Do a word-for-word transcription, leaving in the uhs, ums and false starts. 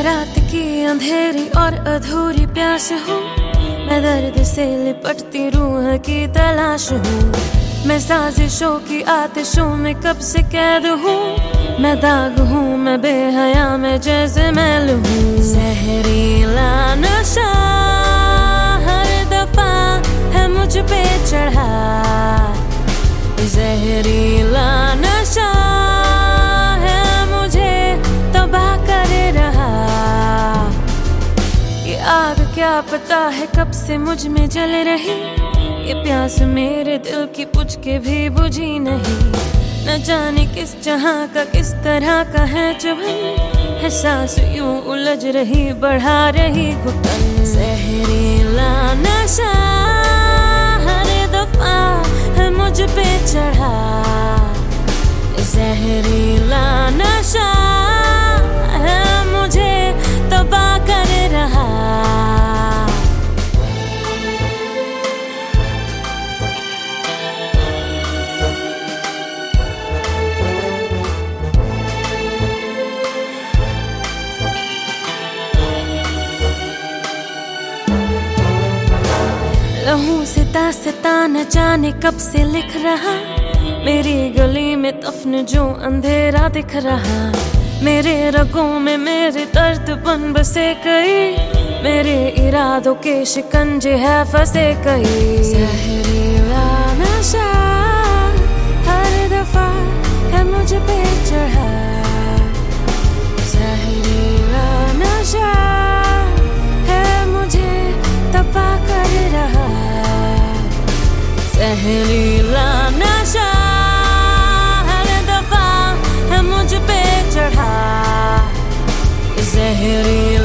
रात की अंधेरी और अधूरी प्यास हूँ, मैं दर्द से लिपटती रूह की तलाश हूँ। मैं साजिशों की आतिशों में कब से कैद हूँ, मैं दाग हूँ, मैं बेहया, मैं जैसे मैल हूँ। जहरीला नशा हर दफा है मुझ पे चढ़ा, जहरीला नशा है मुझे तबाह कर रहा। ये आग क्या पता है कब से मुझ में जल रही, ये प्यास मेरे दिल की बुझ के भी बुझी नहीं। न जाने किस जहां का किस तरह का है चुभन, है सांस यूं उलझ रही, बढ़ा रही घुटन। जहरीला नशा हर दफा है मुझ पे चढ़ा, जहरीला नशा है मुझे तबाह कर रहा। लहू से दास्तां न जाने कब से लिख रहा, मेरी गली में तफन जो अंधेरा दिख रहा। मेरे रगों में मेरे दर्द बन बसे कई, मेरे इरादों के शिकंजे है फंसे कई। जहरीला नशा हर दफा है मुझ पे चढ़ा, जहरीला नशा है मुझे तबाह कर रहा। जहरीला नशा हर दफा है मुझ पे चढ़ा, जहरीला